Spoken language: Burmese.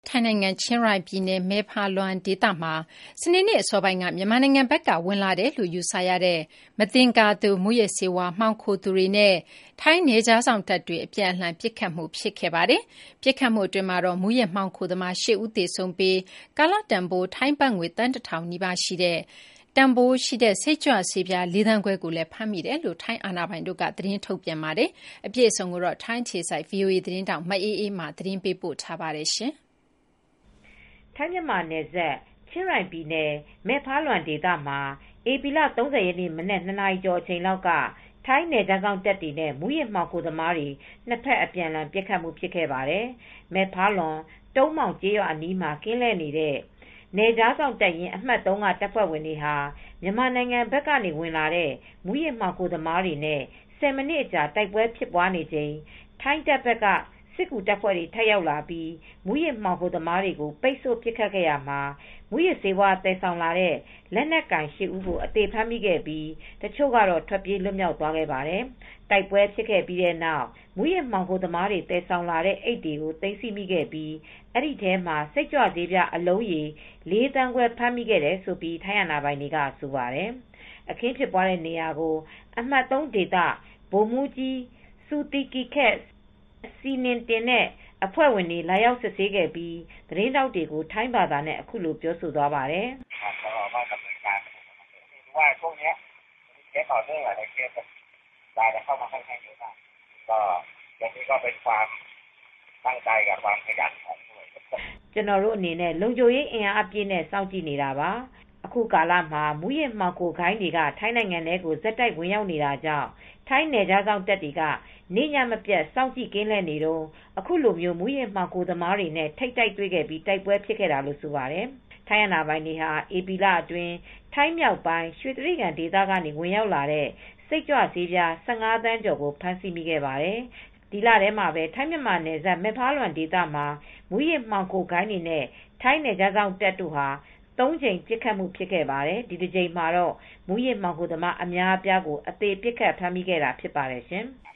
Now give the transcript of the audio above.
ထိုင်းနိုင်ငံ ချင်းရိုင်ပြည်နယ် မဲဖာလွမ်ဒေသမှာ စနေနေ့အစောပိုင်းက မြန်မာနိုင်ငံဘက်ကဝင်လာတယ်လို့ယူဆရတဲ့မသင်္ကာသူမူးယစ်ဆေးဝါးမှောင်ခိုသူတွေနဲ့ထိုင်းနယ်ခြားစောင့်တပ်တွေအပြန်အလှန်ပစ်ခတ်မှုဖြစ်ခဲ့ပါတယ်။ပစ်ခတ်မှုအတွင်းမှာတော့မူးယစ်မှောင်ခိုသမား8ဦးသေဆုံးပြီးကာလတန်ဖိုးထိုင်းဘတ်ငွေသန်း 1,000 နီးပါးရှိတဲ့တန်ဖိုးရှိတဲ့စိတ်ကြွဆေးပြား4 သန်းခွဲကိုလည်းဖမ်းမိတယ်လို့ထိုင်းအာဏာပိုင်တို့ကသတင်းထုတ်ပြန်ပါတယ်။အပြည့်အစုံကိုတော့ထိုင်းအခြေစိုက် VOA သတင်းထောက်မအေးအေးမာသတင်းပေးပို့ထားပါတယ်။ထိုင်းမြန်မာနယ်စပ်ချင်းရိုင်ပြည်နယ်မဲ့ဖာလွမ်ဒေသမှာဧပြီလ 30 ရက်နေ့မနက် 2 နာရီကျော်အချိန်လောက်ကထိုင်းနယ်ခြားစောင့်တပ်တွေနဲ့မူးယစ်မှောင်ခိုသမားတွေနှစ်ဖက်အပြန်အလှန်ပစ်ခတ်မှုဖြစ်ခဲ့ပါတယ်။မဲ့ဖာလွမ်တုံးမောင်ကျေးရွာအနီးမှာကင်းလှည့်နေတဲ့နယ်ခြားစောင့်တပ်ရင်းအမှတ် 3 ကတပ်ဖွဲ့ဝင်တွေဟာမြန်မာနိုင်ငံဘက်ကနေဝင်လာတဲ့မူးယစ်မှောင်ခိုသမားတွေနဲ့10 မိနစ်အကြာတိုက်ပွဲဖြစ်ပွားနေချိန်ထိုင်းတပ်ဘက်ကစစ်ကူတပ်ဖွဲ့တွေထပ်ရောက်လာပြီးမူးယစ်မှောင်ခိုသမားတွေကိုပိတ်ဆို့ပစ်ခတ်ခဲ့ရမှာမူးယစ်ဆေးဝါးသယ်ဆောင်လာတဲ့လက်နက်ကိုင်8ဦးကိုအသေဖမ်းမိခဲ့ပြီးတချို့ကတော့ထွက်ပြေးလွတ်မြောက်သွားခဲ့ပါတယ်။တိုက်ပွဲဖြစ်ခဲ့ပြီးတဲ့နောက်မူးယစ်မှောင်ခိုသမားတွေသယ်ဆောင်လာတဲ့အိတ်တွေကိုသိမ်းဆည်းမိခဲ့ပြီးအဲဒီထဲမှာစိတ်ကြွဆေးပြားအလုံးရေ4 သန်းခွဲဖမ်းမိခဲ့တယ်လို့ထိုင်းအာဏာပိုင်တွေကဆိုပါတယ်။အခင်းဖြစ်ပွားတဲ့နေရာကိုအမှတ် 3 ဒေသဗိုလ်မှူးကြီးဆူတီကီခက်စီနင်တင်နဲ့အဖွဲ့ဝင်တွေလာရောက်စစ်ဆေးခဲ့ပြီးသတင်းထောက်တွေကိုထိုင်းဘာသာနဲ့အခုလိုပြောဆိုသွားပါတယ်။ ကျနော်တို့အနေနဲ့လုံခြုံရေးအင်အားအပြည့်နဲ့စောင့်ကြည့်နေတာပါ။အခုကာလမှာမူးယစ်မှောင်ခိုဂိုဏ်းတွေကထိုင်းနိုင်ငံထဲကိုဆက်တိုက်ဝင်ရောက်နေတာကြောင့်ထိုင်းနယ်ခြားစောင့်တပ်တွေကနေ့ညမပြတ်စောင့်ကြည့်ကင်းလှည့်နေတုန်းအခုလိုမူးယစ်မှောင်ခိုသမားတွေနဲ့ထိပ်တိုက်တွေ့ခဲ့ပြီးတိုက်ပွဲဖြစ်ခဲ့တာလို့ဆိုပါတယ်။ထိုင်းအာဏာပိုင်တွေဟာဧပြီလအတွင်းထိုင်းမြောက်ပိုင်းရွှေတြိဂံဒေသကနေဝင်ရောက်လာတဲ့စိတ်ကြွဆေးပြား15 သန်းကျော်ကိုဖမ်းဆီးမိခဲ့ပါတယ်။ဒီလထဲမှာပဲထိုင်းမြန်မာနယ်စပ်မဲ့ဖာလွမ်ဒေသမှာမူးယစ်မှောင်ခိုဂိုဏ်းတွေနဲ့ထိုင်းနယ်ခြားစောင့်တပ်တို့ဟာ3 ကြိမ်ပစ်ခတ်မှုဖြစ်ခဲ့ပါတယ်။ဒီတကြိမ်မှာတော့မူးယစ်မှောင်ခိုသမားအများအပြားကိုအသေပစ်ခတ်ဖမ်းမိခဲ့တာဖြစ်ပါတယ်ရှင်။